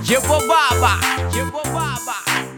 Yebo baba, yebo baba.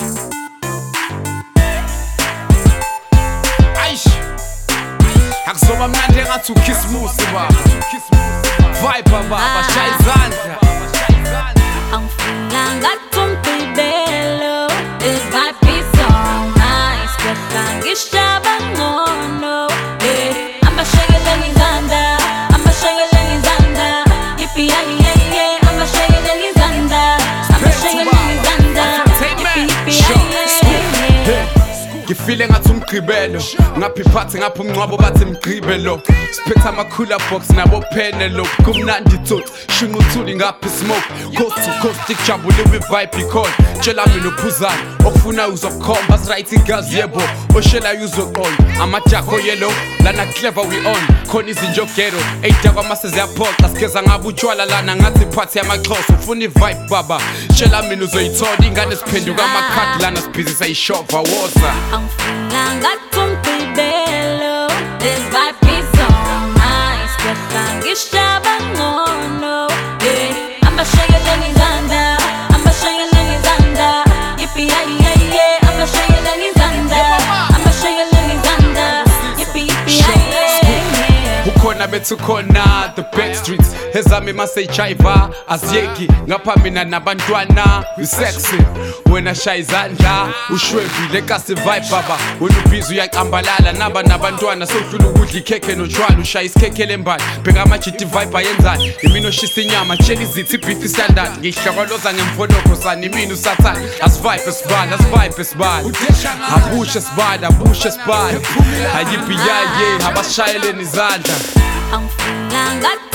Aish, akuzoba mnandi ngathi ukhisimusi baba. Vibe baba, shaya izandla. Angifuna ngathi umpilibelo, this vibe is so nice. Kwehla ngishaba ngcono, ambashayela ngizanda, ambashayela ngizanda. Yippee yay yay, ambashayela ngizanda, ambashayela ngizanda. Yippee yay. Ngifile ngathi umgqibelo, ngaphi phathi ngaphi umncwabo bathi mgqibelo. Siphethe amakhula box nabo penelo, kumnandi tsotsi, shinga uthuli ngaphi smoke. Coast to coast ikujabule vibe ikhona. Tshela mina uphuzana, okufuna uzokukhomba right igazi yebo. Oshela uzoqonda, amajakho yellow, lana clever we on. Khona izinjo ghetto, eyidakwa mase ziyaphoqa. Sigeza ngabe utshwala lana ngathi phathi yamaxhosa. Ufuna vibe baba, tshela mina uzoyithola. Ingane siphenduka amakhadi lana sibhizisa ishova woza. Angifuna ngathi umpilibelo, this vibe is so nice. Kwehla ngishaba ngcono, ambashayela ngizanda, ambashayela ngizanda. Yippee yay, ambashayela ngizanda, ambashayela ngizanda. Yippee yay. Ukhona bethu khona the back streets ezami maseyijayiva aziyeki ngapha mina nabantwana we sexy wena shaya izandla ushwevile kasi vibe baba wena ubhizi uyaqambalala naba nabantwana sodlula ukudla ikhekhe notshwala ushaya isikhekhe lembali bheka amajiti vibe ayenzani imini oshisa inyama tshela izithi beef standard ngihlokoloza ngemfonoko sani imini usathane asivibe sibala asivibe sibala abushe sibala abushe sibala ayippee yay abashayeleni izandla Angifuna ngathi